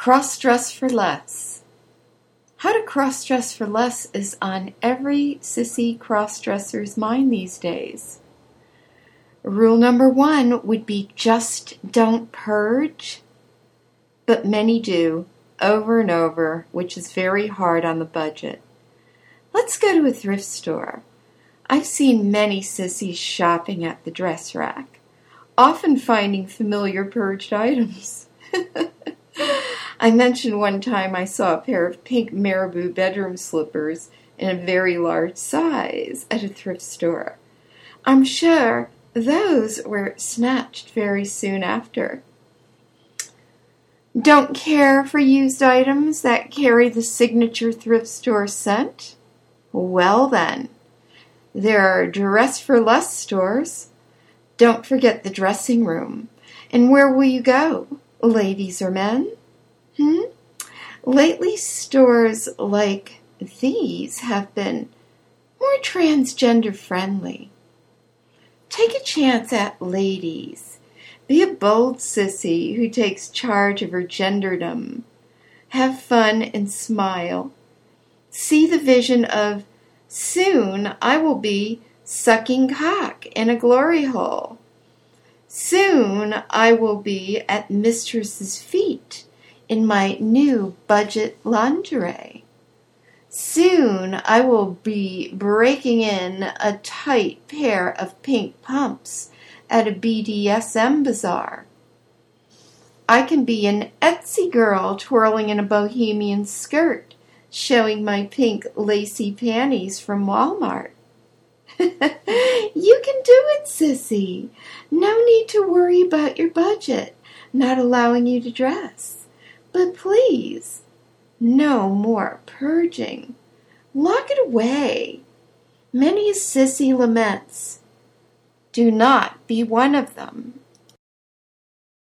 Cross-dress for less. How to cross-dress for less is on every sissy cross-dresser's mind these days. Rule number 1 would be just don't purge, but many do, over and over, which is very hard on the budget. Let's go to a thrift store. I've seen many sissies shopping at the dress rack, often finding familiar purged items. I mentioned one time I saw a pair of pink marabou bedroom slippers in a very large size at a thrift store. I'm sure those were snatched very soon after. Don't care for used items that carry the signature thrift store scent? Well then, there are dress for less stores. Don't forget the dressing room. And where will you go, ladies or men? Lately, stores like these have been more transgender friendly. Take a chance at ladies. Be a bold sissy who takes charge of her genderdom. Have fun and smile. See the vision of, soon I will be sucking cock in a glory hole. Soon I will be at mistress's feet in my new budget lingerie. Soon I will be breaking in a tight pair of pink pumps at a BDSM bazaar. I can be an Etsy girl twirling in a bohemian skirt, showing my pink lacy panties from Walmart. You can do it, sissy. No need to worry about your budget not allowing you to dress. But please, no more purging. Lock it away. Many a sissy laments. Do not be one of them.